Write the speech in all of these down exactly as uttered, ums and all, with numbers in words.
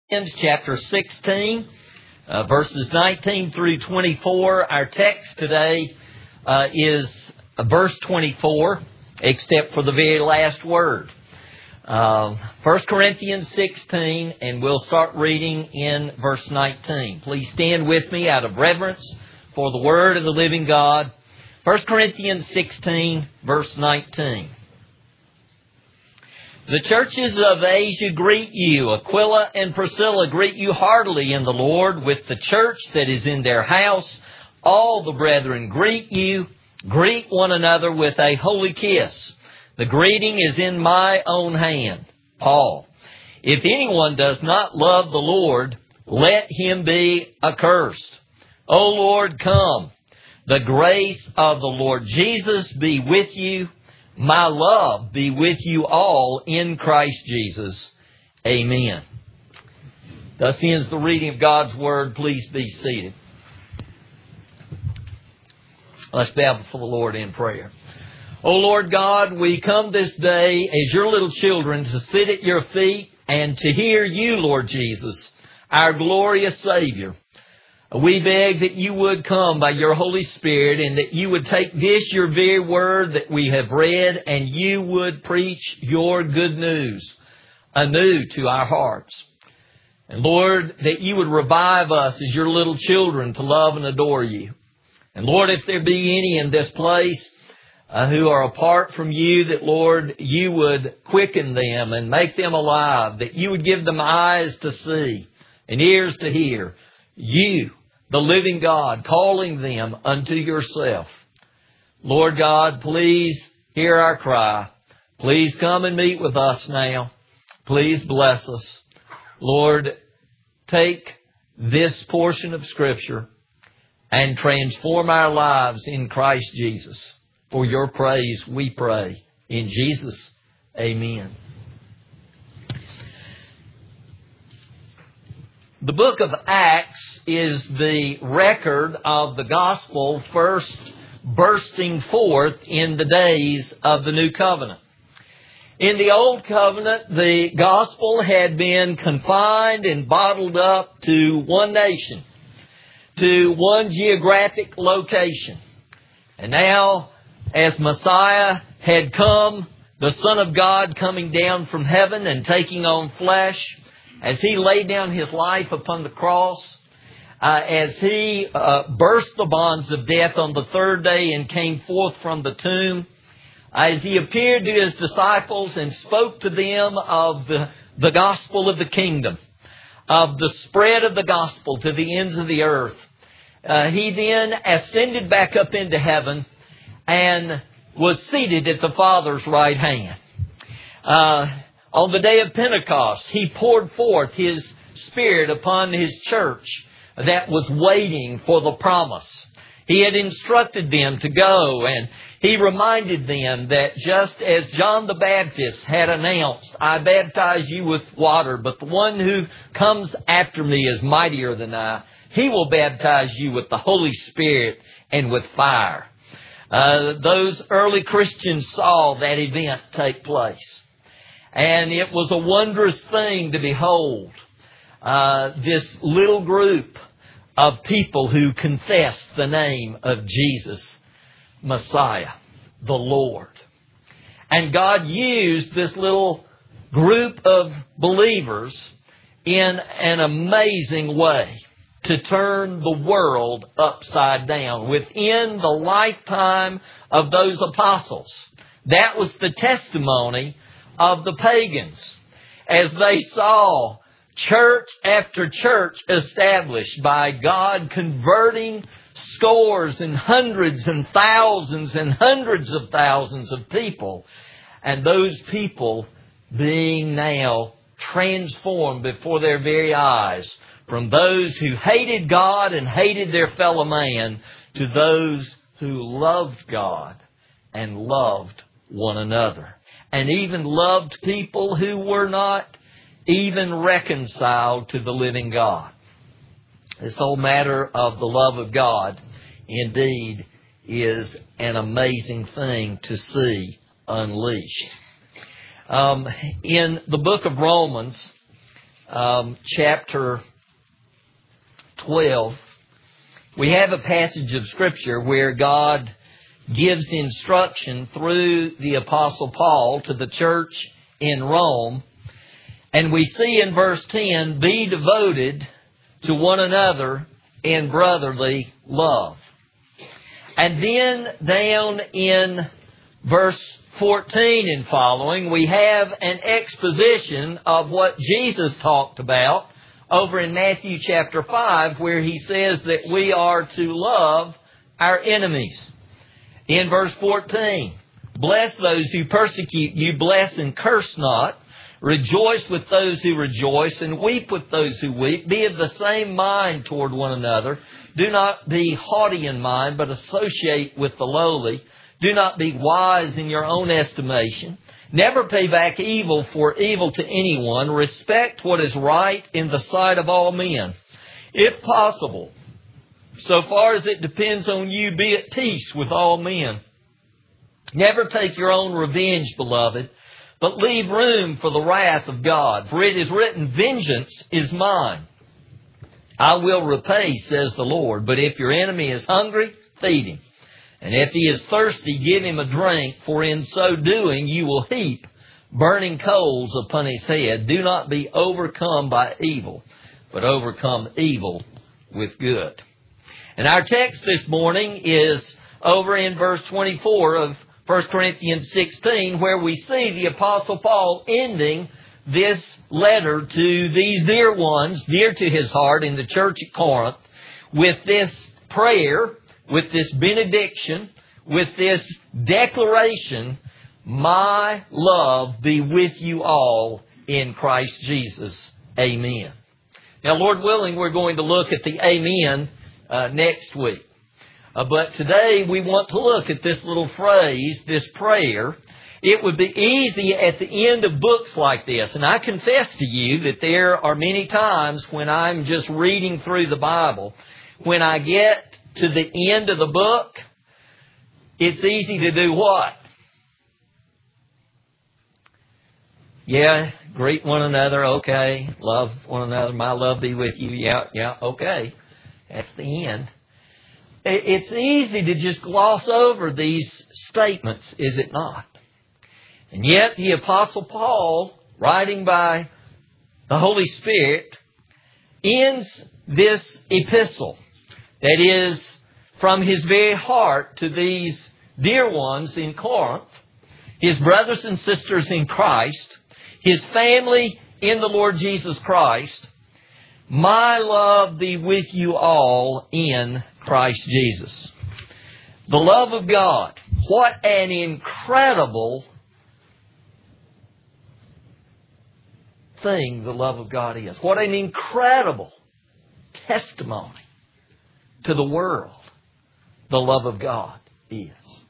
Chapter sixteen, uh, verses nineteen through twenty-four. Our text today uh, is verse twenty-four, except for the very last word. Uh, First Corinthians sixteen, and we'll start reading in verse nineteen. Please stand with me out of reverence for the Word of the living God. First Corinthians sixteen, verse nineteen. The churches of Asia greet you. Aquila and Priscilla greet you heartily in the Lord with the church that is in their house. All the brethren greet you. Greet one another with a holy kiss. The greeting is in my own hand. Paul. If anyone does not love the Lord, let him be accursed. O Lord, come. The grace of the Lord Jesus be with you. My love be with you all in Christ Jesus. Amen. Thus ends the reading of God's Word. Please be seated. Let's bow before the Lord in prayer. O Lord God, we come this day as your little children to sit at your feet and to hear you, Lord Jesus, our glorious Savior. We beg that you would come by your Holy Spirit and that you would take this, your very word that we have read, and you would preach your good news anew to our hearts. And Lord, that you would revive us as your little children to love and adore you. And Lord, if there be any in this place uh, who are apart from you, that Lord, you would quicken them and make them alive, that you would give them eyes to see and ears to hear. You, the living God, calling them unto yourself. Lord God, please hear our cry. Please come and meet with us now. Please bless us. Lord, take this portion of Scripture and transform our lives in Christ Jesus. For your praise we pray. In Jesus, amen. The book of Acts is the record of the gospel first bursting forth in the days of the New Covenant. In the Old Covenant, the gospel had been confined and bottled up to one nation, to one geographic location. And now, as Messiah had come, the Son of God coming down from heaven and taking on flesh, as He laid down His life upon the cross, uh, as He uh, burst the bonds of death on the third day and came forth from the tomb, as He appeared to His disciples and spoke to them of the, the gospel of the kingdom, of the spread of the gospel to the ends of the earth, uh, He then ascended back up into heaven and was seated at the Father's right hand. Uh, On the day of Pentecost, He poured forth His Spirit upon His church that was waiting for the promise. He had instructed them to go, and He reminded them that just as John the Baptist had announced, I baptize you with water, but the one who comes after me is mightier than I. He will baptize you with the Holy Spirit and with fire. Uh, those early Christians saw that event take place. And it was a wondrous thing to behold uh, this little group of people who confessed the name of Jesus, Messiah, the Lord. And God used this little group of believers in an amazing way to turn the world upside down within the lifetime of those apostles. That was the testimony of the pagans, as they saw church after church established by God, converting scores and hundreds and thousands and hundreds of thousands of people, and those people being now transformed before their very eyes from those who hated God and hated their fellow man to those who loved God and loved one another, and even loved people who were not even reconciled to the living God. This whole matter of the love of God, indeed, is an amazing thing to see unleashed. Um, in the book of Romans, um, chapter twelve, we have a passage of Scripture where God gives instruction through the Apostle Paul to the church in Rome. And we see in verse ten, be devoted to one another in brotherly love. And then down in verse fourteen and following, we have an exposition of what Jesus talked about over in Matthew chapter five, where He says that we are to love our enemies. In verse fourteen, bless those who persecute you, bless and curse not. Rejoice with those who rejoice, and weep with those who weep. Be of the same mind toward one another. Do not be haughty in mind, but associate with the lowly. Do not be wise in your own estimation. Never pay back evil for evil to anyone. Respect what is right in the sight of all men. If possible, so far as it depends on you, be at peace with all men. Never take your own revenge, beloved, but leave room for the wrath of God. For it is written, vengeance is mine. I will repay, says the Lord. But if your enemy is hungry, feed him. And if he is thirsty, give him a drink. For in so doing, you will heap burning coals upon his head. Do not be overcome by evil, but overcome evil with good. And our text this morning is over in verse twenty-four of First Corinthians sixteen, where we see the Apostle Paul ending this letter to these dear ones, dear to his heart in the church at Corinth, with this prayer, with this benediction, with this declaration, my love be with you all in Christ Jesus. Amen. Now, Lord willing, we're going to look at the Amen uh, next week. Uh, but today we want to look at this little phrase, this prayer. It would be easy at the end of books like this. And I confess to you that there are many times when I'm just reading through the Bible, when I get to the end of the book, it's easy to do what? Yeah, greet one another, okay. Love one another, my love be with you. Yeah, yeah, okay. That's the end. It's easy to just gloss over these statements, is it not? And yet the Apostle Paul, writing by the Holy Spirit, ends this epistle that is from his very heart to these dear ones in Corinth, his brothers and sisters in Christ, his family in the Lord Jesus Christ. My love be with you all in Christ Jesus. The love of God. What an incredible thing the love of God is. What an incredible testimony to the world the love of God is.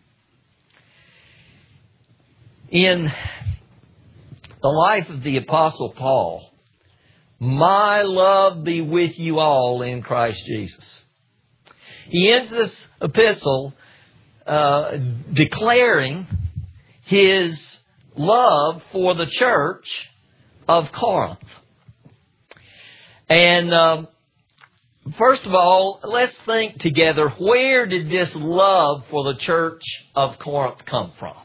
In the life of the Apostle Paul, my love be with you all in Christ Jesus. He ends this epistle uh, declaring his love for the church of Corinth. And um, first of all, let's think together, where did this love for the church of Corinth come from?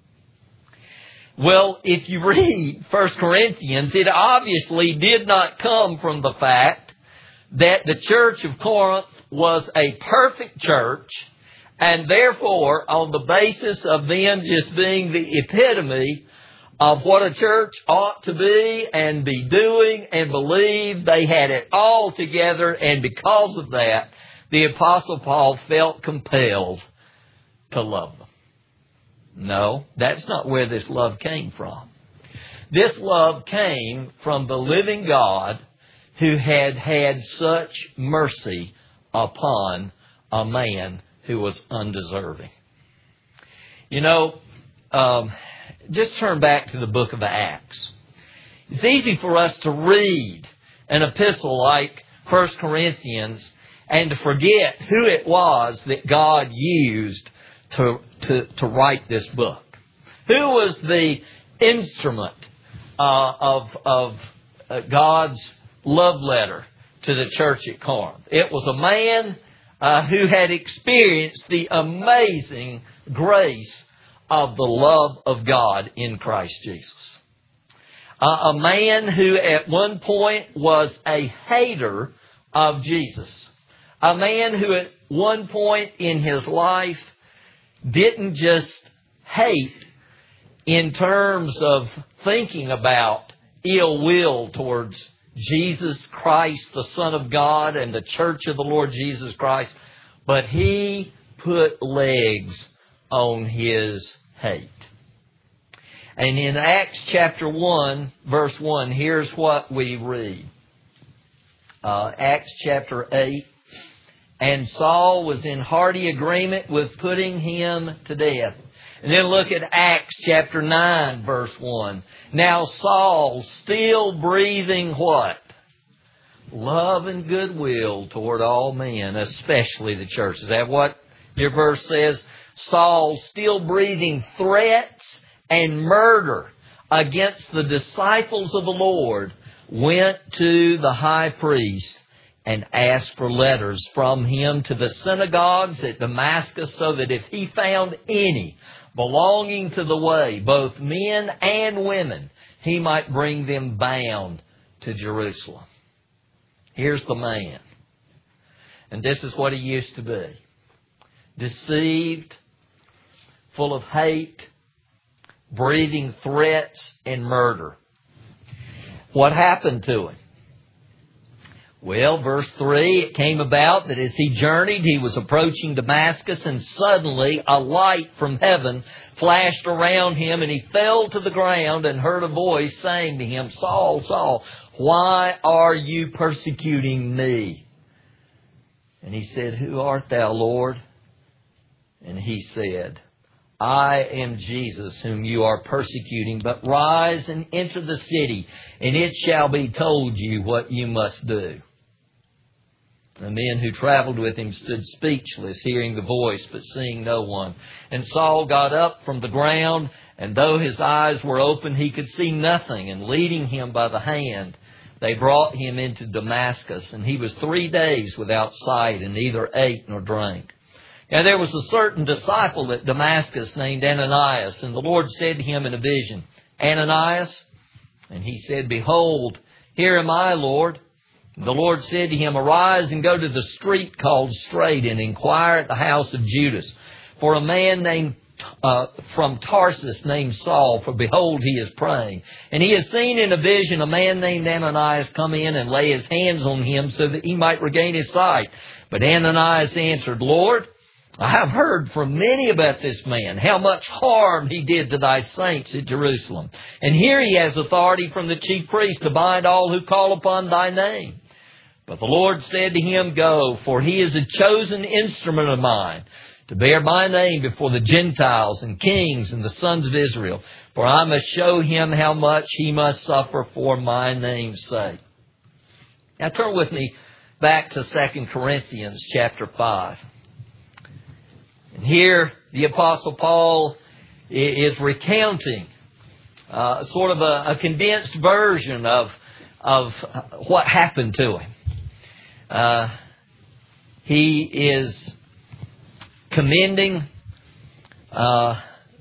Well, if you read First Corinthians, it obviously did not come from the fact that the church of Corinth was a perfect church, and therefore, on the basis of them just being the epitome of what a church ought to be and be doing and believe, they had it all together, and because of that, the Apostle Paul felt compelled to love them. No, that's not where this love came from. This love came from the living God who had had such mercy upon a man who was undeserving. You know, um, just turn back to the book of Acts. It's easy for us to read an epistle like First Corinthians and to forget who it was that God used to, to, to write this book. Who was the instrument uh, of, of uh, God's love letter to the church at Corinth. It was a man uh, who had experienced the amazing grace of the love of God in Christ Jesus. Uh, a man who at one point was a hater of Jesus. A man who at one point in his life didn't just hate in terms of thinking about ill will towards Jesus Christ, the Son of God, and the church of the Lord Jesus Christ, but he put legs on his hate. And in Acts chapter one, verse one, here's what we read. Uh, Acts chapter eight. And Saul was in hearty agreement with putting him to death. And then look at Acts chapter nine, verse one. Now Saul, still breathing what? Love and goodwill toward all men, especially the church. Is that what your verse says? Saul, still breathing threats and murder against the disciples of the Lord, went to the high priest and asked for letters from him to the synagogues at Damascus, so that if he found any belonging to the way, both men and women, he might bring them bound to Jerusalem. Here's the man. And this is what he used to be. Deceived, full of hate, breathing threats and murder. What happened to him? Well, verse three, it came about that as he journeyed, he was approaching Damascus, and suddenly a light from heaven flashed around him, and he fell to the ground and heard a voice saying to him, Saul, Saul, why are you persecuting me? And he said, Who art thou, Lord? And he said, I am Jesus whom you are persecuting, but rise and enter the city, and it shall be told you what you must do. The men who traveled with him stood speechless, hearing the voice, but seeing no one. And Saul got up from the ground, and though his eyes were open, he could see nothing. And leading him by the hand, they brought him into Damascus. And he was three days without sight, and neither ate nor drank. Now there was a certain disciple at Damascus named Ananias, and the Lord said to him in a vision, Ananias? And he said, Behold, here am I, Lord. And the Lord said to him, Arise and go to the street called Straight, and inquire at the house of Judas for a man named uh, from Tarsus named Saul, for behold, he is praying. And he has seen in a vision a man named Ananias come in and lay his hands on him so that he might regain his sight. But Ananias answered, Lord, I have heard from many about this man, how much harm he did to thy saints at Jerusalem. And here he has authority from the chief priest to bind all who call upon thy name. But the Lord said to him, Go, for he is a chosen instrument of mine, to bear my name before the Gentiles and kings and the sons of Israel. For I must show him how much he must suffer for my name's sake. Now turn with me back to Second Corinthians chapter five. And here the Apostle Paul is recounting uh, sort of a, a condensed version of, of what happened to him. Uh, he is commending uh,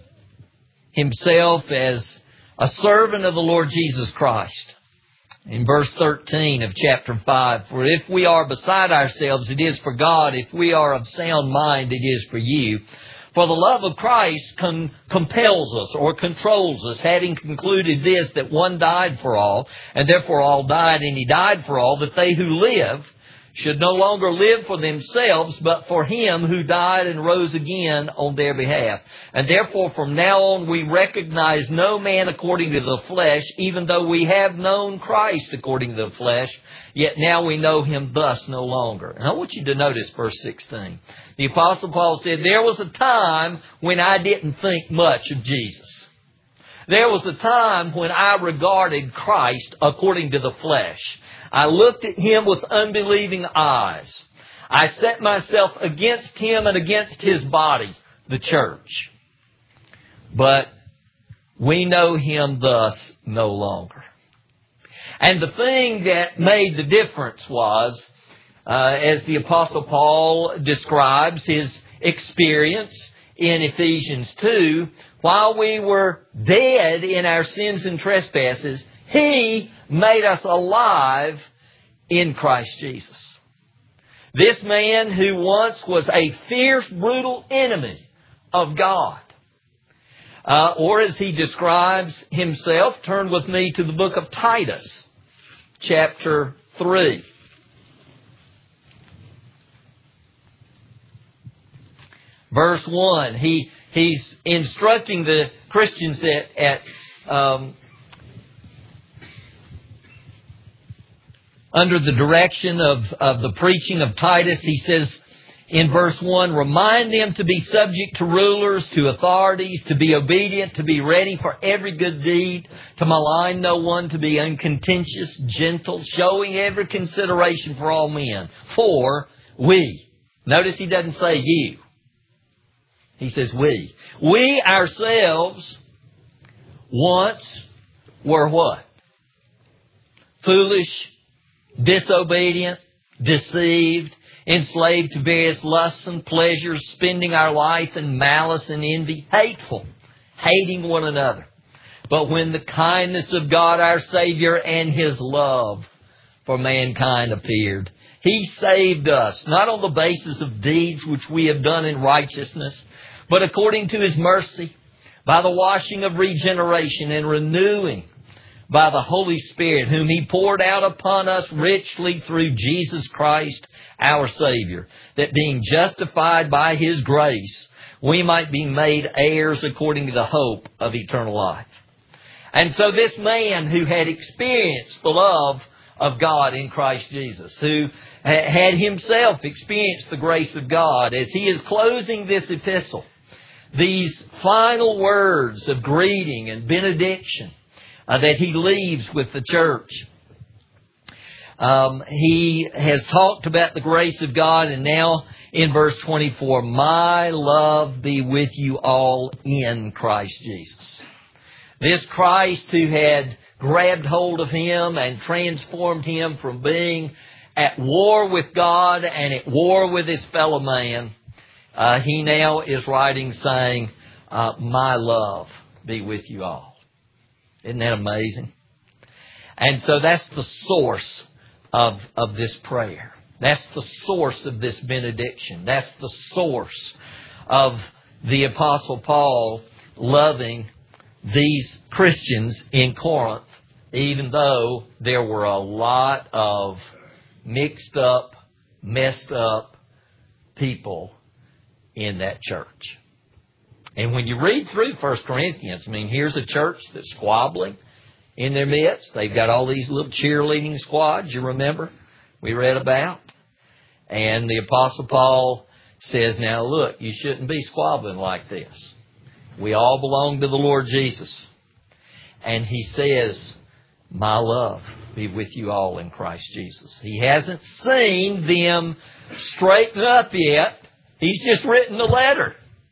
himself as a servant of the Lord Jesus Christ. In verse thirteen of chapter five, For if we are beside ourselves, it is for God. If we are of sound mind, it is for you. For the love of Christ com- compels us or controls us, having concluded this, that one died for all, and therefore all died, and he died for all, that they who live should no longer live for themselves, but for him who died and rose again on their behalf. And therefore from now on we recognize no man according to the flesh, even though we have known Christ according to the flesh, yet now we know him thus no longer. And I want you to notice verse sixteen. The Apostle Paul said, There was a time when I didn't think much of Jesus. There was a time when I regarded Christ according to the flesh. I looked at him with unbelieving eyes. I set myself against him and against his body, the church. But we know him thus no longer. And the thing that made the difference was, uh, as the Apostle Paul describes his experience in Ephesians two, while we were dead in our sins and trespasses, He made us alive in Christ Jesus. This man who once was a fierce, brutal enemy of God, uh, or as he describes himself, turn with me to the book of Titus, chapter three. Verse one, he, he's instructing the Christians at, at um, under the direction of, of the preaching of Titus. He says in verse one, remind them to be subject to rulers, to authorities, to be obedient, to be ready for every good deed, to malign no one, to be uncontentious, gentle, showing every consideration for all men. For we, notice he doesn't say you. He says we. We ourselves once were what? Foolish, disobedient, deceived, enslaved to various lusts and pleasures, spending our life in malice and envy, hateful, hating one another. But when the kindness of God our Savior and His love for mankind appeared, He saved us, not on the basis of deeds which we have done in righteousness, but according to His mercy, by the washing of regeneration and renewing by the Holy Spirit, whom He poured out upon us richly through Jesus Christ our Savior, that being justified by His grace, we might be made heirs according to the hope of eternal life. And so this man who had experienced the love of God in Christ Jesus, who had himself experienced the grace of God, as he is closing this epistle, these final words of greeting and benediction uh, that he leaves with the church. Um, he has talked about the grace of God, and now in verse twenty-four, my love be with you all in Christ Jesus. This Christ who had grabbed hold of him and transformed him from being at war with God and at war with his fellow man, uh, he now is writing saying, uh, my love be with you all. Isn't that amazing? And so that's the source of, of this prayer. That's the source of this benediction. That's the source of the Apostle Paul loving these Christians in Corinth, even though there were a lot of mixed up, messed up people in that church. And when you read through First Corinthians, I mean, here's a church that's squabbling in their midst. They've got all these little cheerleading squads, you remember, we read about. And the Apostle Paul says, now look, you shouldn't be squabbling like this. We all belong to the Lord Jesus. And he says, my love be with you all in Christ Jesus. He hasn't seen them straighten up yet. He's just written the letter.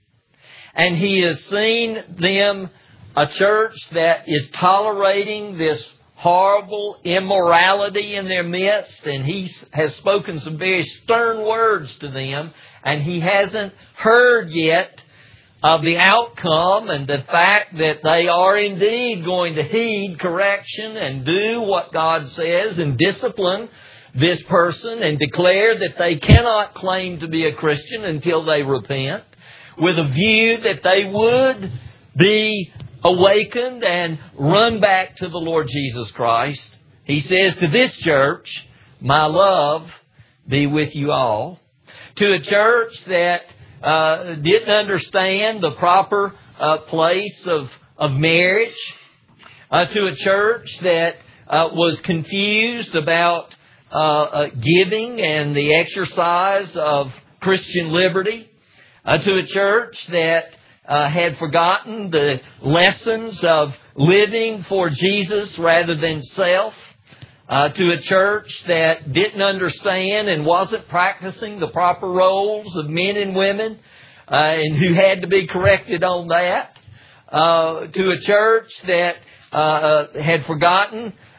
And he has seen them, a church that is tolerating this horrible immorality in their midst. And he has spoken some very stern words to them. And he hasn't heard yet of the outcome and the fact that they are indeed going to heed correction and do what God says and discipline this person and declare that they cannot claim to be a Christian until they repent, with a view that they would be awakened and run back to the Lord Jesus Christ. He says to this church, my love be with you all. To a church that uh, didn't understand the proper uh, place of, of marriage. Uh, to a church that uh, was confused about uh, uh, giving and the exercise of Christian liberty. Uh, to a church that uh, had forgotten the lessons of living for Jesus rather than self. Uh, to a church that didn't understand and wasn't practicing the proper roles of men and women, uh, and who had to be corrected on that. Uh, to a church that uh, had forgotten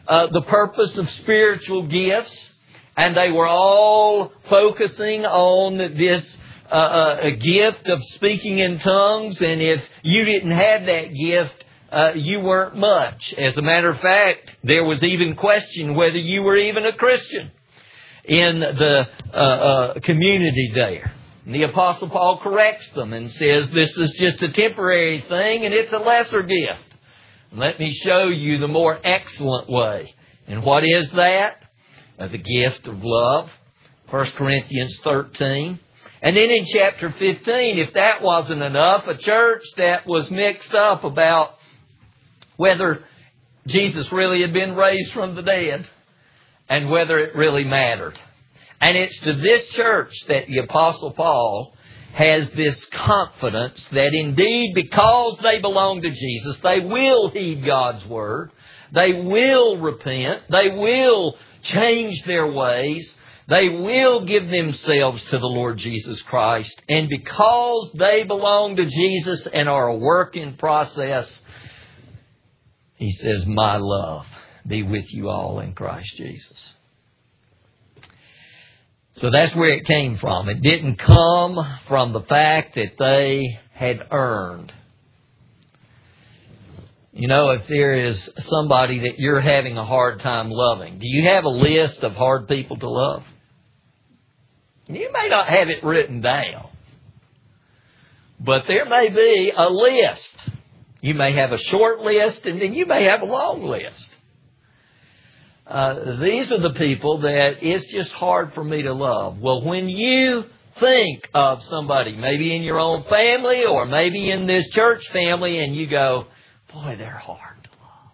uh, the purpose of spiritual gifts, and they were all focusing on this uh, uh, a gift of speaking in tongues, and if you didn't have that gift, uh, you weren't much. As a matter of fact, there was even question whether you were even a Christian in the uh, uh, community there. And the Apostle Paul corrects them and says this is just a temporary thing and it's a lesser gift. Let me show you the more excellent way. And what is that? Uh, the gift of love. First Corinthians thirteen. And then in chapter fifteen, if that wasn't enough, a church that was mixed up about whether Jesus really had been raised from the dead and whether it really mattered. And it's to this church that the Apostle Paul has this confidence that indeed because they belong to Jesus, they will heed God's Word, they will repent, they will change their ways, they will give themselves to the Lord Jesus Christ. And because they belong to Jesus and are a work in process, he says, my love be with you all in Christ Jesus. So that's where it came from. It didn't come from the fact that they had earned. You know, if there is somebody that you're having a hard time loving, do you have a list of hard people to love? You may not have it written down, but there may be a list. You may have a short list, and then you may have a long list. Uh, these are the people that it's just hard for me to love. Well, when you think of somebody, maybe in your own family or maybe in this church family, and you go, boy, they're hard to love.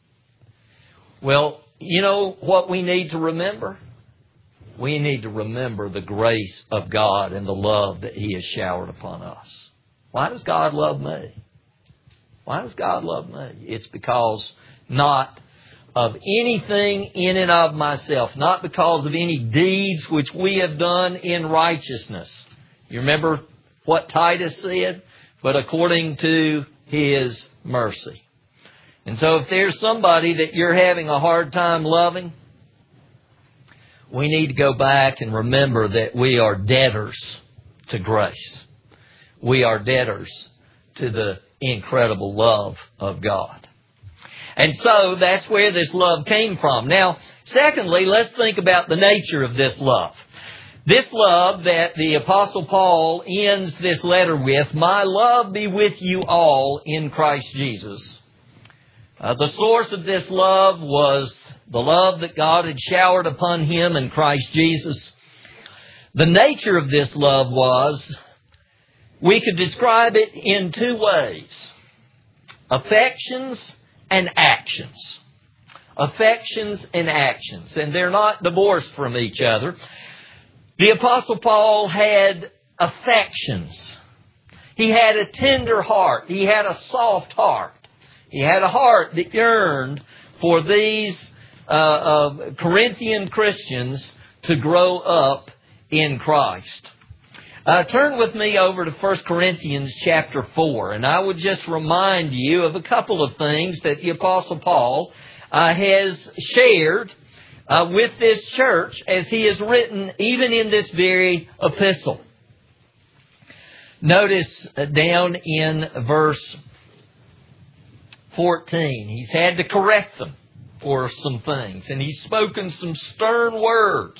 Well, you know what we need to remember? We need to remember the grace of God and the love that He has showered upon us. Why does God love me? Why does God love me? It's because not of anything in and of myself, not because of any deeds which we have done in righteousness. You remember what Titus said? But according to His mercy. And so if there's somebody that you're having a hard time loving, we need to go back and remember that we are debtors to grace. We are debtors to the incredible love of God. And so that's where this love came from. Now, secondly, let's think about the nature of this love. This love that the Apostle Paul ends this letter with, my love be with you all in Christ Jesus. Uh, the source of this love was the love that God had showered upon him in Christ Jesus. The nature of this love was, we could describe it in two ways. Affections and actions. Affections and actions. And they're not divorced from each other. The Apostle Paul had affections. He had a tender heart. He had a soft heart. He had a heart that yearned for these uh, uh, Corinthian Christians to grow up in Christ. Uh, turn with me over to First Corinthians chapter four, and I would just remind you of a couple of things that the Apostle Paul uh, has shared uh, with this church as he has written even in this very epistle. Notice uh, down in verse fourteen, he's had to correct them for some things, and he's spoken some stern words.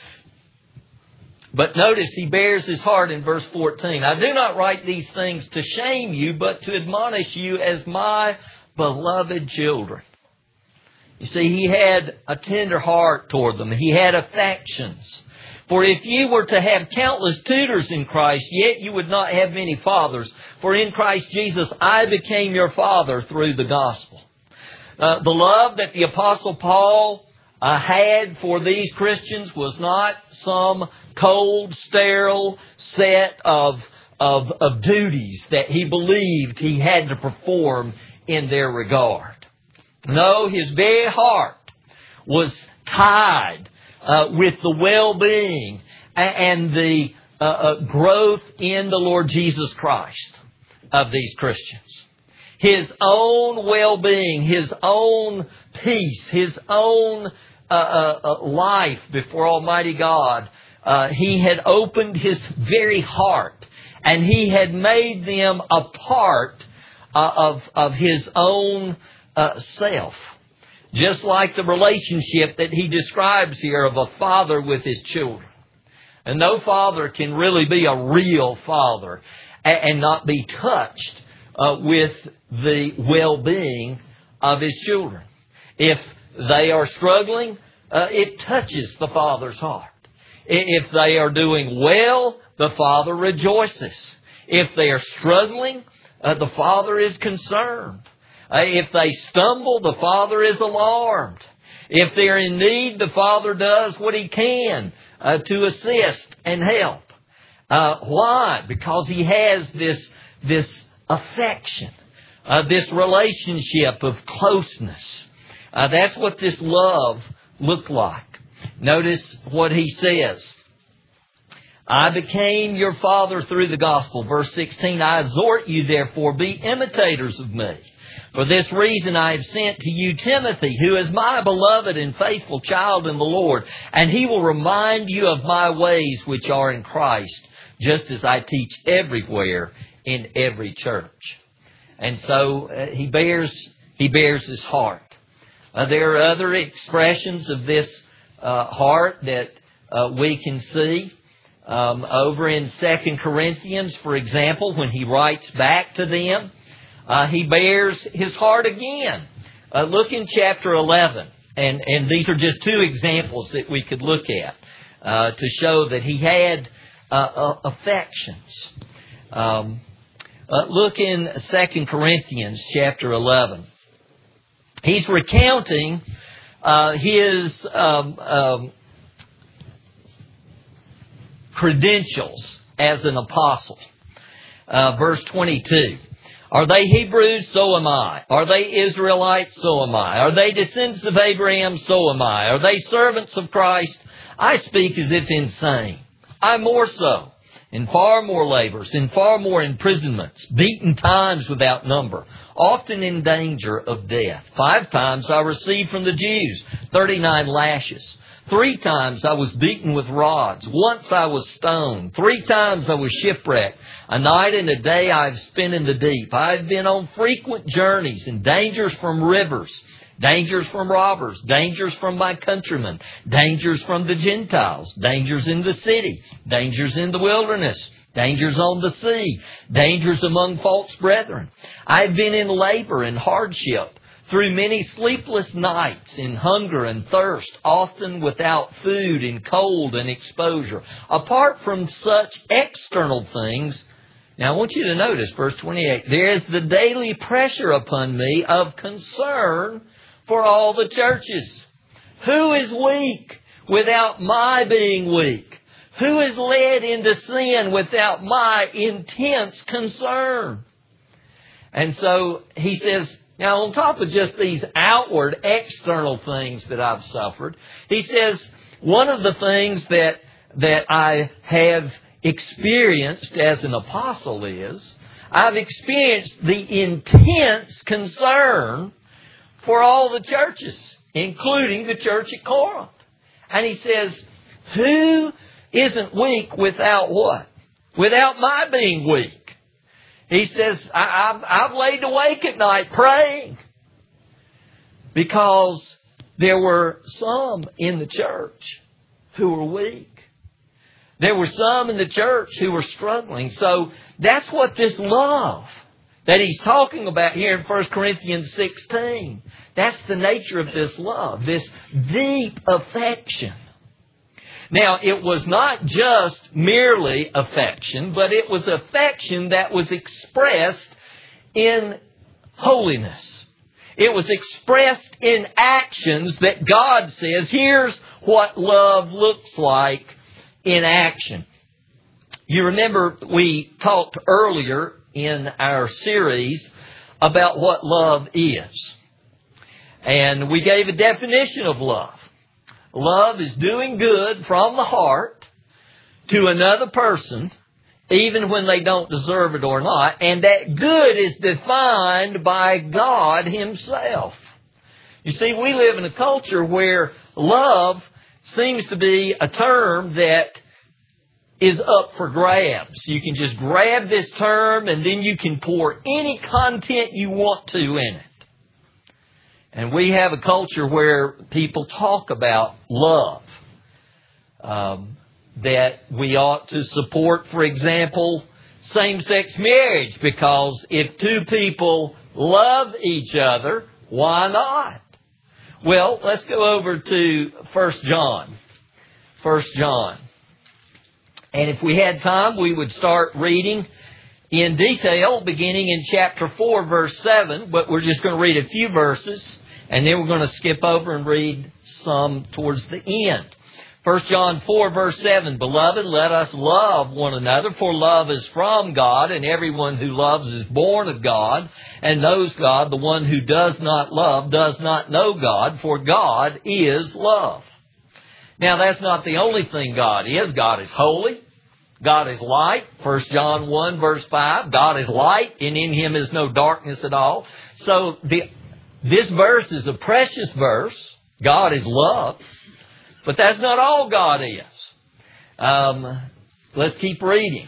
But notice he bears his heart in verse fourteen. I do not write these things to shame you, but to admonish you as my beloved children. You see, he had a tender heart toward them. He had affections. For if you were to have countless tutors in Christ, yet you would not have many fathers. For in Christ Jesus I became your father through the gospel. Uh, the love that the Apostle Paul uh, had for these Christians was not some cold, sterile set of, of, of duties that he believed he had to perform in their regard. No, his very heart was tied uh, with the well-being and the uh, uh, growth in the Lord Jesus Christ of these Christians. his own well-being, his own peace, his own uh, uh, uh, life before Almighty God. Uh, he had opened his very heart, and he had made them a part uh, of, of his own uh, self. Just like the relationship that he describes here of a father with his children. And no father can really be a real father and not be touched uh, with the well-being of his children. If they are struggling, uh, it touches the father's heart. If they are doing well, the father rejoices. If they are struggling, uh, the father is concerned. Uh, if they stumble, the father is alarmed. If they're in need, the father does what he can uh, to assist and help. Uh, why? Because he has this, this affection, uh, this relationship of closeness. Uh, that's what this love looked like. Notice what he says. I became your father through the gospel. Verse sixteen, I exhort you, therefore, be imitators of me. For this reason I have sent to you Timothy, who is my beloved and faithful child in the Lord, and he will remind you of my ways which are in Christ, just as I teach everywhere in every church. And so uh, he bears he bears his heart. Uh, there are other expressions of this uh, heart that uh, we can see. Um, over in Second Corinthians, for example, when he writes back to them, uh, he bears his heart again. Uh, look in chapter eleven, and, and these are just two examples that we could look at uh, to show that he had uh, uh, affections. Um, uh, look in Second Corinthians chapter eleven. He's recounting uh, his um, um, credentials as an apostle. Uh, verse twenty-two. Are they Hebrews? So am I. Are they Israelites? So am I. Are they descendants of Abraham? So am I. Are they servants of Christ? I speak as if insane. I more so. In far more labors, in far more imprisonments, beaten times without number, often in danger of death. Five times I received from the Jews thirty-nine lashes. Three times I was beaten with rods. Once I was stoned. Three times I was shipwrecked. A night and a day I have spent in the deep. I have been on frequent journeys and dangers from rivers, dangers from robbers, dangers from my countrymen, dangers from the Gentiles, dangers in the city, dangers in the wilderness, dangers on the sea, dangers among false brethren. I have been in labor and hardship, through many sleepless nights, in hunger and thirst, often without food, in cold and exposure. Apart from such external things, now I want you to notice verse twenty-eight, there is the daily pressure upon me of concern for all the churches. Who is weak without my being weak? Who is led into sin without my intense concern? And so he says, now, on top of just these outward, external things that I've suffered, he says, one of the things that, that I have experienced as an apostle is, I've experienced the intense concern for all the churches, including the church at Corinth. And he says, who isn't weak without what? Without my being weak. He says, I, I've, I've laid awake at night praying because there were some in the church who were weak. There were some in the church who were struggling. So that's what this love that he's talking about here in First Corinthians sixteen. That's the nature of this love, this deep affection. Now, it was not just merely affection, but it was affection that was expressed in holiness. It was expressed in actions that God says, here's what love looks like in action. You remember we talked earlier in our series about what love is. And we gave a definition of love. Love is doing good from the heart to another person even when they don't deserve it or not. And that good is defined by God Himself. You see, we live in a culture where love seems to be a term that is up for grabs. You can just grab this term and then you can pour any content you want to in it. And we have a culture where people talk about love. Um, that we ought to support, for example, same-sex marriage, because if two people love each other, why not? Well, let's go over to First John. First John. And if we had time, we would start reading in detail, beginning in chapter four, verse seven. But we're just going to read a few verses, and then we're going to skip over and read some towards the end. First John four, verse seven, Beloved, let us love one another, for love is from God, and everyone who loves is born of God and knows God. The one who does not love does not know God, for God is love. Now, that's not the only thing God is. God is holy. God is light. First John one, verse five. God is light, and in Him is no darkness at all. So the, this verse is a precious verse. God is love. But that's not all God is. Um, let's keep reading.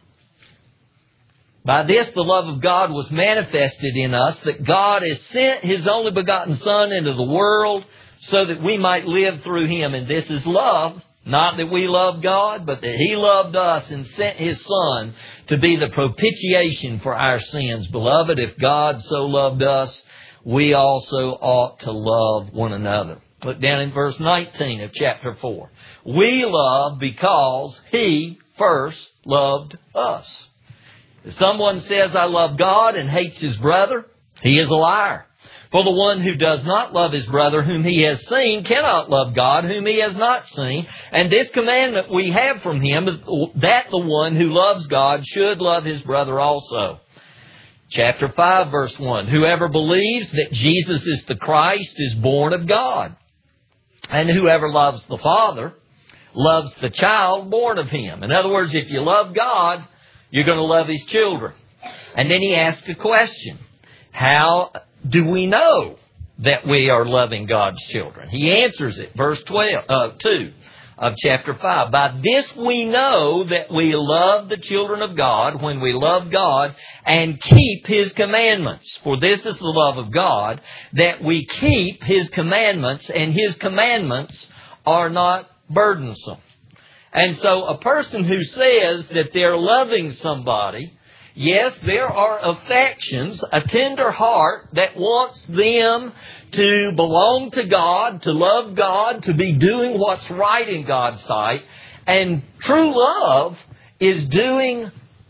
By this the love of God was manifested in us, that God has sent His only begotten Son into the world, so that we might live through Him. And this is love, not that we love God, but that He loved us and sent His Son to be the propitiation for our sins. Beloved, if God so loved us, we also ought to love one another. Look down in verse nineteen of chapter four. We love because He first loved us. If someone says, I love God, and hates his brother, he is a liar. For the one who does not love his brother whom he has seen cannot love God whom he has not seen. And this commandment we have from Him, that the one who loves God should love his brother also. Chapter five, verse one. Whoever believes that Jesus is the Christ is born of God. And whoever loves the Father loves the child born of Him. In other words, if you love God, you're going to love His children. And then he asks a question. How do we know that we are loving God's children? He answers it. Verse twelve, uh, two of chapter five. By this we know that we love the children of God, when we love God and keep His commandments. For this is the love of God, that we keep His commandments, and His commandments are not burdensome. And so a person who says that they're loving somebody, yes, there are affections, a tender heart that wants them to belong to God, to love God, to be doing what's right in God's sight. And true love is doing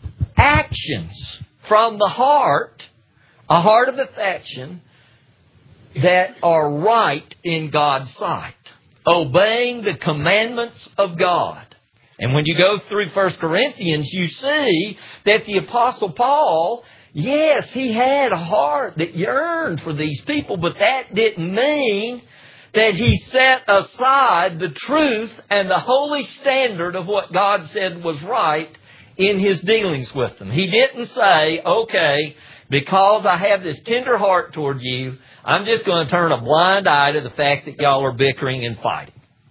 actions from the heart, a heart of affection, that are right in God's sight. Obeying the commandments of God. And when you go through First Corinthians, you see that the Apostle Paul, yes, he had a heart that yearned for these people, but that didn't mean that he set aside the truth and the holy standard of what God said was right in his dealings with them. He didn't say, okay, because I have this tender heart toward you, I'm just going to turn a blind eye to the fact that y'all are bickering and fighting.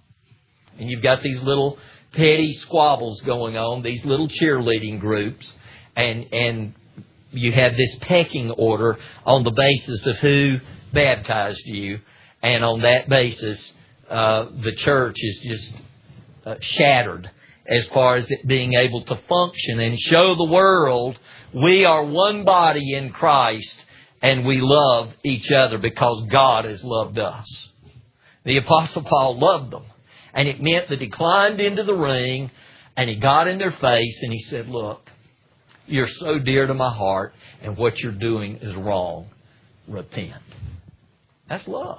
And you've got these little petty squabbles going on, these little cheerleading groups, and and you have this pecking order on the basis of who baptized you, and on that basis, uh, the church is just uh, shattered as far as it being able to function and show the world we are one body in Christ, and we love each other because God has loved us. The Apostle Paul loved them. And it meant that he climbed into the ring and he got in their face and he said, look, you're so dear to my heart and what you're doing is wrong. Repent. That's love.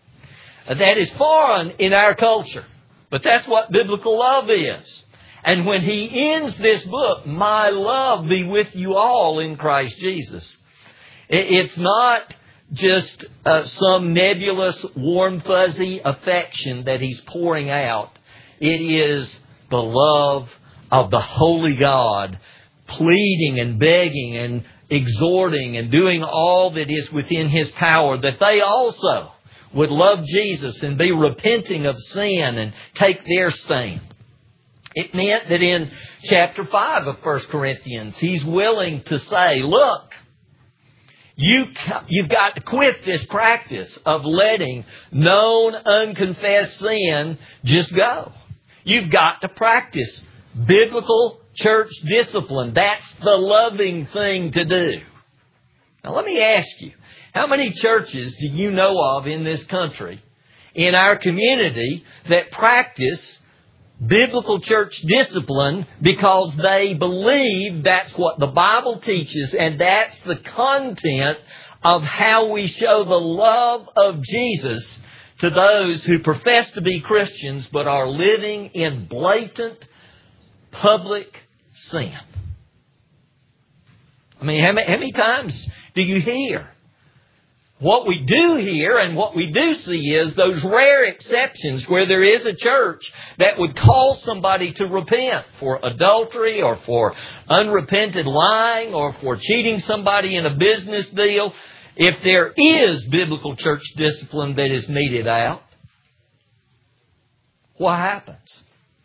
That is foreign in our culture, but that's what biblical love is. And when he ends this book, my love be with you all in Christ Jesus. It's not just uh, some nebulous, warm, fuzzy affection that he's pouring out. It is the love of the holy God pleading and begging and exhorting and doing all that is within his power, that they also would love Jesus and be repenting of sin and take their stand. It meant that in chapter five of First Corinthians, he's willing to say, look, you, you've got to quit this practice of letting known unconfessed sin just go. You've got to practice biblical church discipline. That's the loving thing to do. Now let me ask you, how many churches do you know of in this country, in our community, that practice biblical church discipline because they believe that's what the Bible teaches and that's the content of how we show the love of Jesus to those who profess to be Christians but are living in blatant public sin? I mean, how many, how many times do you hear? What we do hear and what we do see is those rare exceptions where there is a church that would call somebody to repent for adultery or for unrepented lying or for cheating somebody in a business deal. If there is biblical church discipline that is meted out, what happens?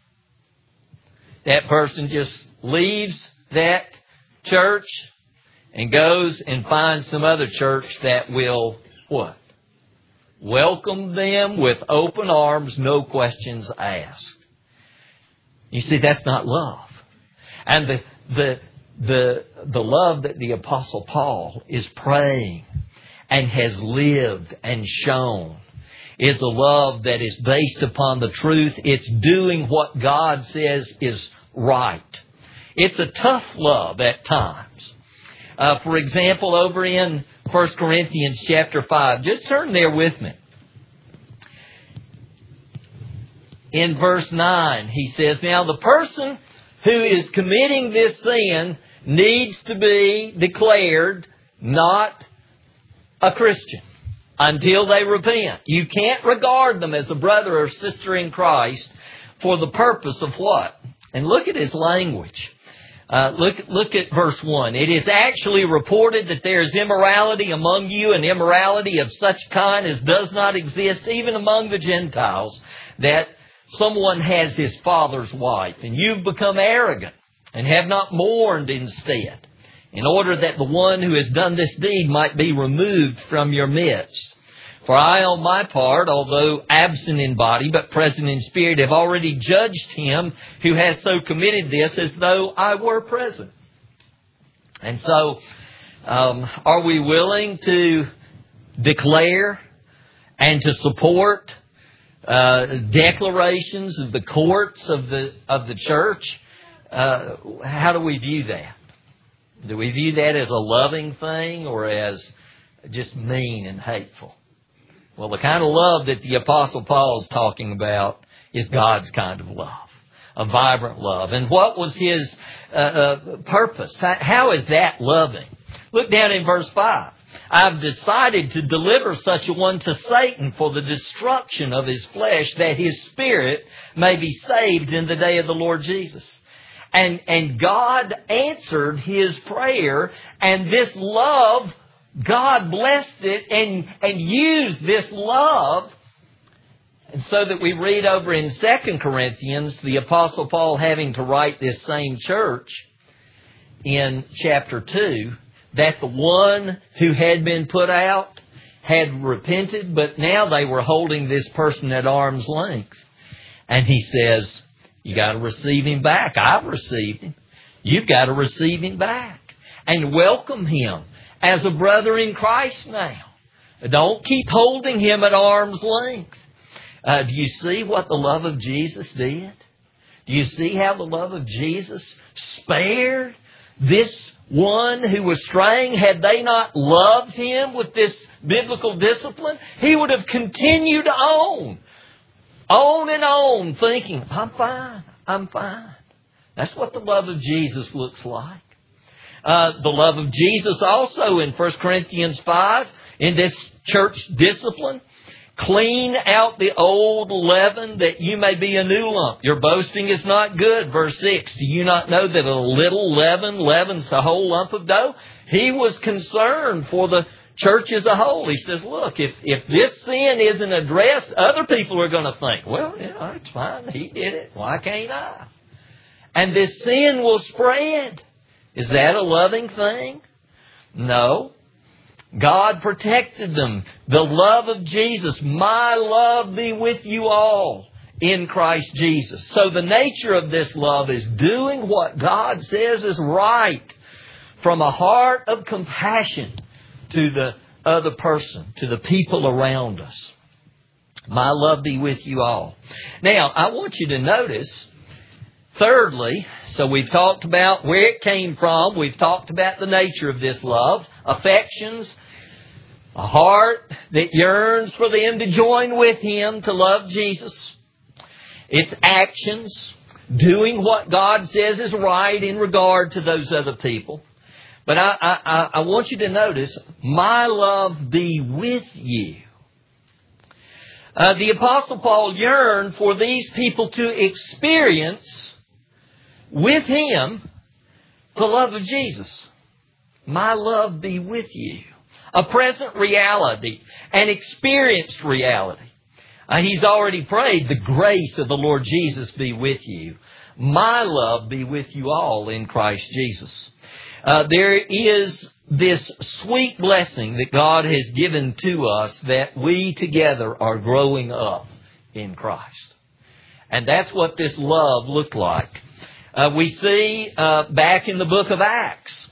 That person just leaves that church and goes and finds some other church that will, what? Welcome them with open arms, no questions asked. You see, that's not love. And the, the, the, the love that the Apostle Paul is praying and has lived and shown is a love that is based upon the truth. It's doing what God says is right. It's a tough love at times. Uh, for example, over in First Corinthians chapter five, just turn there with me. In verse nine, he says, now the person who is committing this sin needs to be declared not a Christian until they repent. You can't regard them as a brother or sister in Christ for the purpose of what? And look at his language. Uh, look, look at verse one. It is actually reported that there is immorality among you, and immorality of such kind as does not exist even among the Gentiles, that someone has his father's wife, and you've become arrogant and have not mourned instead, in order that the one who has done this deed might be removed from your midst. For I, on my part, although absent in body, but present in spirit, have already judged him who has so committed this as though I were present. And so, um, are we willing to declare and to support uh, declarations of the courts of the of the church? Uh, how do we view that? Do we view that as a loving thing or as just mean and hateful? Well, the kind of love that the Apostle Paul is talking about is God's kind of love, a vibrant love. And what was his uh, uh, purpose? How, how is that loving? Look down in verse five. I've decided to deliver such a one to Satan for the destruction of his flesh, that his spirit may be saved in the day of the Lord Jesus. And, and God answered his prayer, and this love, God blessed it and, and used this love. And so that we read over in Second Corinthians, the Apostle Paul having to write this same church in chapter two, that the one who had been put out had repented, but now they were holding this person at arm's length. And he says, you got to receive him back. I've received him. You've got to receive him back and welcome him as a brother in Christ now. Don't keep holding him at arm's length. Uh, do you see what the love of Jesus did? Do you see how the love of Jesus spared this one who was straying? Had they not loved him with this biblical discipline, he would have continued on, on and on, thinking, I'm fine, I'm fine. That's what the love of Jesus looks like. Uh, the love of Jesus also in First Corinthians five, in this church discipline, Clean out the old leaven that you may be a new lump. Your boasting is not good. Verse six, do you not know that a little leaven leavens the whole lump of dough? He was concerned for the church as a whole. He says, look, if, if this sin isn't addressed, other people are going to think, well, yeah, it's fine. He did it. Why can't I? And this sin will spread. Is that a loving thing? No. God protected them. The love of Jesus. My love be with you all in Christ Jesus. So the nature of this love is doing what God says is right from a heart of compassion to the other person, to the people around us. My love be with you all. Now, I want you to notice, thirdly, so we've talked about where it came from. We've talked about the nature of this love. Affections, a heart that yearns for them to join with Him to love Jesus. It's actions, doing what God says is right in regard to those other people. But I, I, I want you to notice, my love be with you. Uh, the Apostle Paul yearned for these people to experience with him the love of Jesus. My love be with you. A present reality, an experienced reality. Uh, he's already prayed, the grace of the Lord Jesus be with you. My love be with you all in Christ Jesus. Uh, there is this sweet blessing that God has given to us that we together are growing up in Christ. And that's what this love looked like. Uh, we see uh, back in the book of Acts,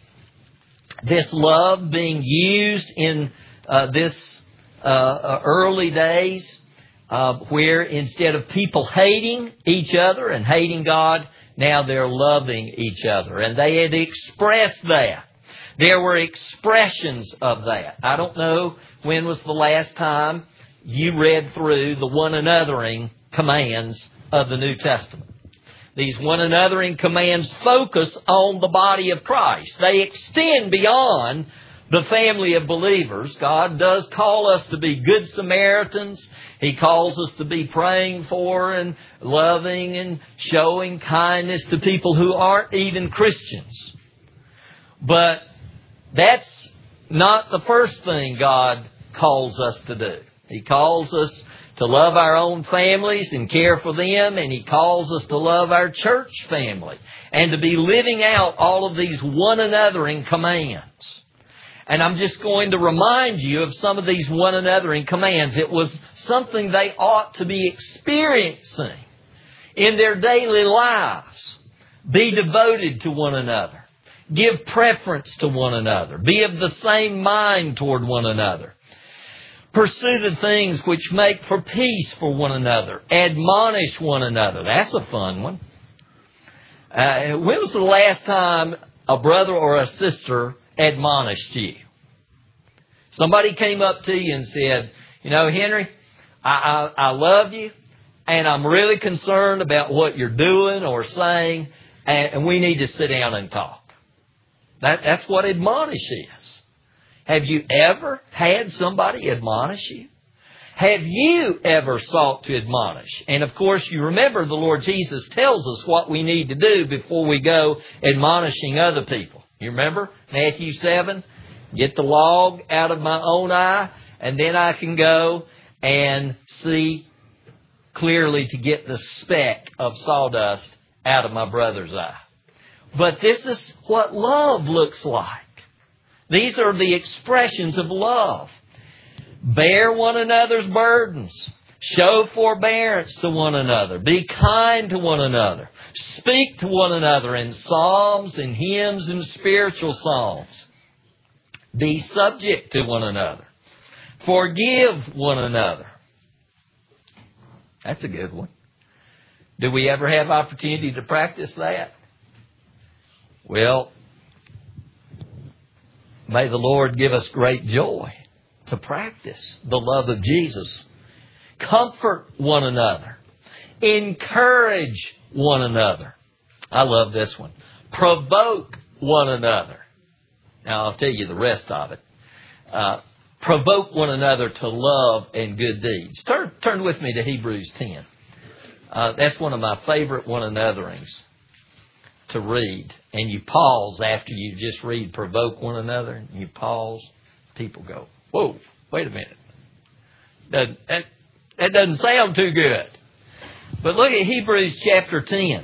this love being used in uh, this uh, early days uh, where instead of people hating each other and hating God, now they're loving each other. And they had expressed that. There were expressions of that. I don't know when was the last time you read through the one anothering commands of the New Testament. These one anothering commands focus on the body of Christ. They extend beyond the family of believers. God does call us to be good Samaritans. He calls us to be praying for and loving and showing kindness to people who aren't even Christians. But that's not the first thing God calls us to do. He calls us to love our own families and care for them, and He calls us to love our church family and to be living out all of these one anothering commands. And I'm just going to remind you of some of these one anothering commands. It was something they ought to be experiencing in their daily lives. Be devoted to one another. Give preference to one another. Be of the same mind toward one another. Pursue the things which make for peace for one another. Admonish one another. That's a fun one. Uh, when was the last time a brother or a sister admonished you? Somebody came up to you and said, you know, Henry, I, I, I love you, and I'm really concerned about what you're doing or saying, and, and we need to sit down and talk. That, that's what admonish is. Have you ever had somebody admonish you? Have you ever sought to admonish? And of course, you remember the Lord Jesus tells us what we need to do before we go admonishing other people. You remember Matthew seven? Get the log out of my own eye, and then I can go and see clearly to get the speck of sawdust out of my brother's eye. But this is what love looks like. These are the expressions of love. Bear one another's burdens. Show forbearance to one another. Be kind to one another. Speak to one another in psalms and hymns and spiritual songs. Be subject to one another. Forgive one another. That's a good one. Do we ever have opportunity to practice that? Well, may the Lord give us great joy to practice the love of Jesus. Comfort one another. Encourage one another. I love this one. Provoke one another. Now, I'll tell you the rest of it. Uh, provoke one another to love and good deeds. Turn, turn with me to Hebrews ten. Uh, that's one of my favorite one anotherings to read. And you pause after you just read provoke one another. And you pause. People go, whoa, wait a minute. That, that, that doesn't sound too good. But look at Hebrews chapter ten.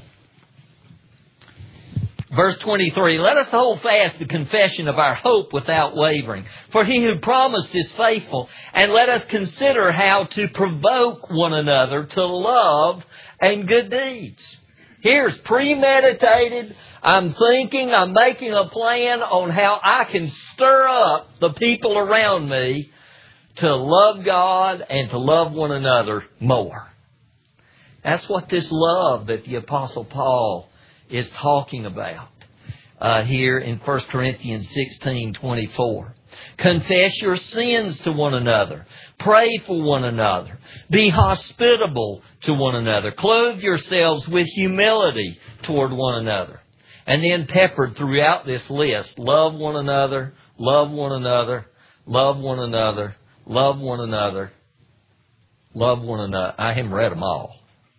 Verse twenty-three, let us hold fast the confession of our hope without wavering. For he who promised is faithful. And let us consider how to provoke one another to love and good deeds. Here's premeditated. I'm thinking, I'm making a plan on how I can stir up the people around me to love God and to love one another more. That's what this love that the Apostle Paul is talking about uh, here in First Corinthians sixteen twenty-four. Confess your sins to one another. Pray for one another. Be hospitable to one another. Clothe yourselves with humility toward one another. And then peppered throughout this list, love one another, love one another, love one another, love one another, love one another. I haven't read them all.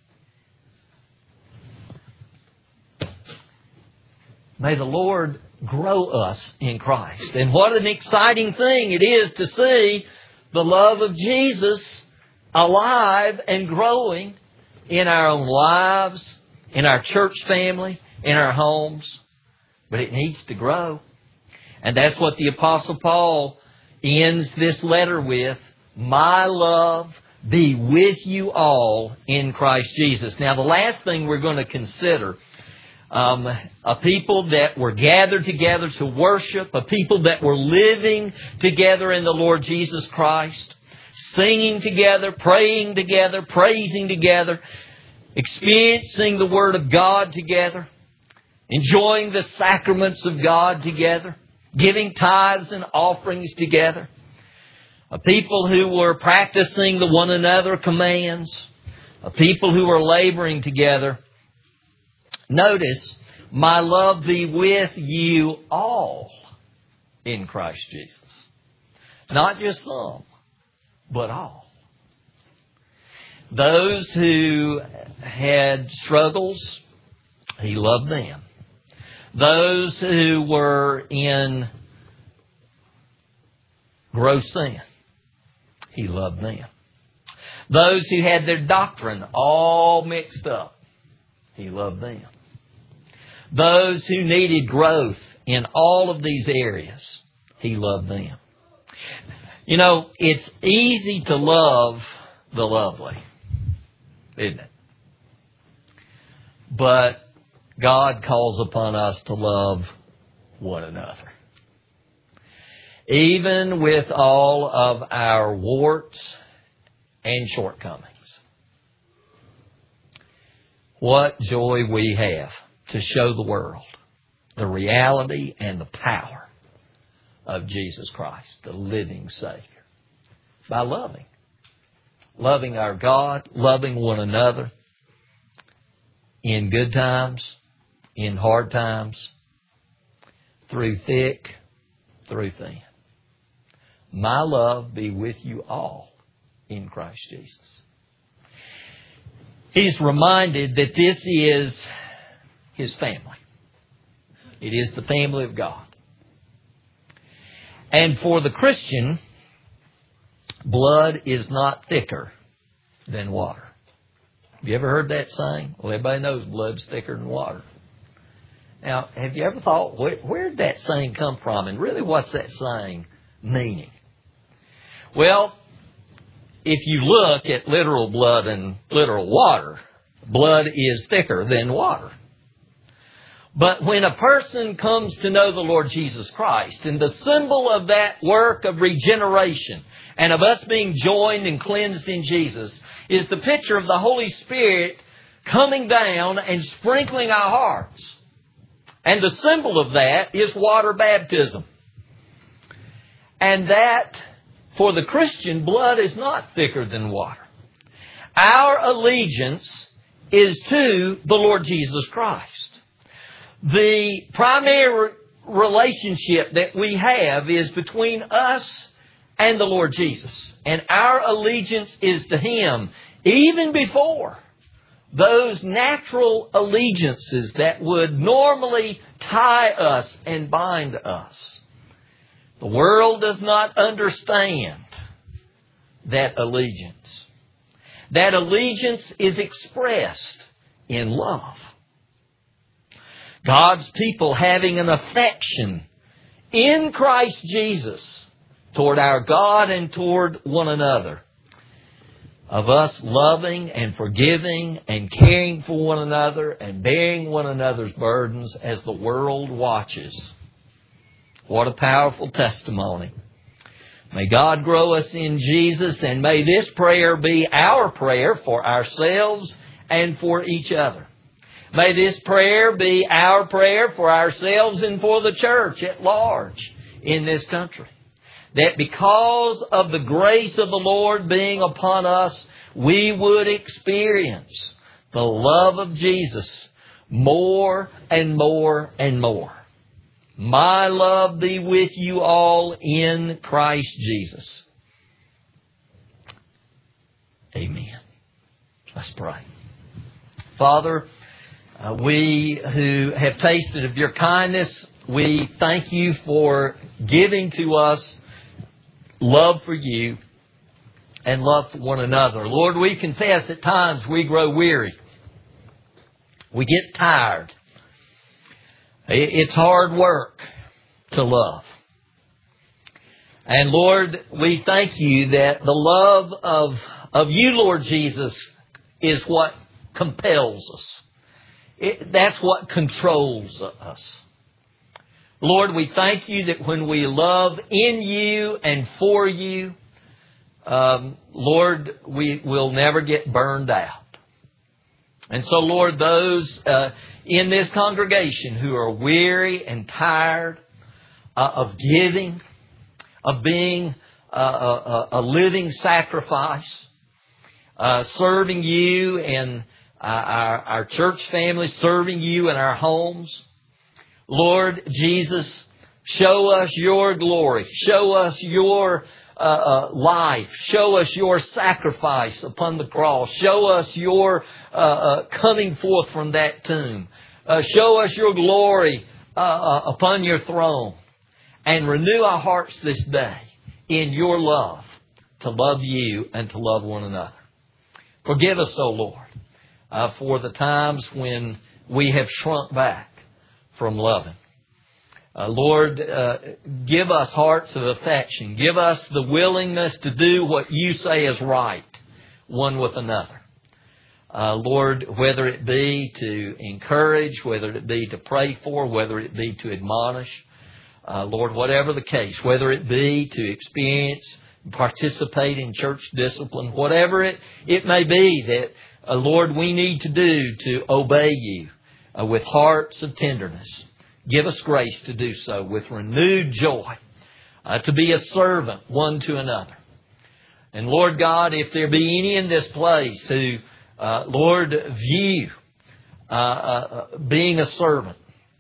May the Lord grow us in Christ. And what an exciting thing it is to see the love of Jesus alive and growing in our own lives, in our church family, in our homes. But it needs to grow. And that's what the Apostle Paul ends this letter with. My love be with you all in Christ Jesus. Now the last thing we're going to consider, Um, a people that were gathered together to worship, a people that were living together in the Lord Jesus Christ, singing together, praying together, praising together, experiencing the Word of God together, enjoying the sacraments of God together, giving tithes and offerings together, a people who were practicing the one another commands, a people who were laboring together. Notice, my love be with you all in Christ Jesus. Not just some, but all. Those who had struggles, he loved them. Those who were in gross sin, he loved them. Those who had their doctrine all mixed up, he loved them. Those who needed growth in all of these areas, he loved them. You know, it's easy to love the lovely, isn't it? But God calls upon us to love one another. Even with all of our warts and shortcomings. What joy we have to show the world the reality and the power of Jesus Christ, the living Savior, by loving. Loving our God, loving one another in good times, in hard times, through thick, through thin. My love be with you all in Christ Jesus. He's reminded that this is his family. It is the family of God. And for the Christian, blood is not thicker than water. Have you ever heard that saying? Well, everybody knows blood's thicker than water. Now, have you ever thought, where, where did that saying come from? And really, what's that saying meaning? Well, if you look at literal blood and literal water, blood is thicker than water. But when a person comes to know the Lord Jesus Christ, and the symbol of that work of regeneration and of us being joined and cleansed in Jesus is the picture of the Holy Spirit coming down and sprinkling our hearts. And the symbol of that is water baptism. And that, for the Christian, blood is not thicker than water. Our allegiance is to the Lord Jesus Christ. The primary relationship that we have is between us and the Lord Jesus. And our allegiance is to Him even before those natural allegiances that would normally tie us and bind us. The world does not understand that allegiance. That allegiance is expressed in love. God's people having an affection in Christ Jesus toward our God and toward one another. Of us loving and forgiving and caring for one another and bearing one another's burdens as the world watches. What a powerful testimony. May God grow us in Jesus, and may this prayer be our prayer for ourselves and for each other. May this prayer be our prayer for ourselves and for the church at large in this country. That because of the grace of the Lord being upon us, we would experience the love of Jesus more and more and more. My love be with you all in Christ Jesus. Amen. Let's pray. Father, uh, we who have tasted of your kindness, we thank you for giving to us love for you and love for one another. Lord, we confess at times we grow weary. We get tired. It's hard work to love. And Lord, we thank you that the love of, of you, Lord Jesus, is what compels us. It, that's what controls us. Lord, we thank you that when we love in you and for you, um, Lord, we will never get burned out. And so, Lord, those uh, in this congregation who are weary and tired uh, of giving, of being uh, a, a living sacrifice, uh, serving you and uh, our, our church family, serving you in our homes, Lord Jesus, show us your glory. Show us your uh, uh, life. Show us your sacrifice upon the cross. Show us your uh, uh, coming forth from that tomb. Uh, show us your glory uh, uh, upon your throne. And renew our hearts this day in your love, to love you and to love one another. Forgive us, O Lord, uh, for the times when we have shrunk back from loving. Uh, Lord, uh, give us hearts of affection. Give us the willingness to do what you say is right, one with another. Uh, Lord, whether it be to encourage, whether it be to pray for, whether it be to admonish, uh, Lord, whatever the case, whether it be to experience, participate in church discipline, whatever it, it may be that, uh, Lord, we need to do to obey you uh, with hearts of tenderness. Give us grace to do so with renewed joy, uh, to be a servant one to another. And Lord God, if there be any in this place who, uh, Lord, view uh, uh, being a servant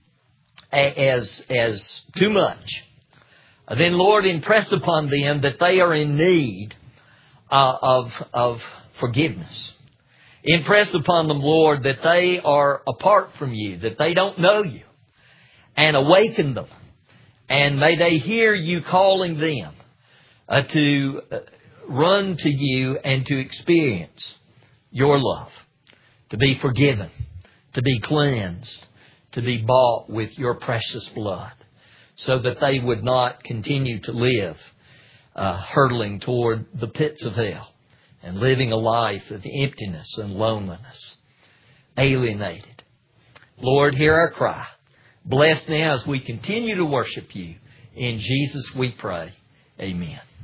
as, as too much, then Lord, impress upon them that they are in need uh, of, of forgiveness. Impress upon them, Lord, that they are apart from you, that they don't know you. And awaken them. And may they hear you calling them uh, to uh, run to you and to experience your love. To be forgiven. To be cleansed. To be bought with your precious blood. So that they would not continue to live uh, hurtling toward the pits of hell. And living a life of emptiness and loneliness. Alienated. Lord, hear our cry. Bless now as we continue to worship you. In Jesus we pray. Amen.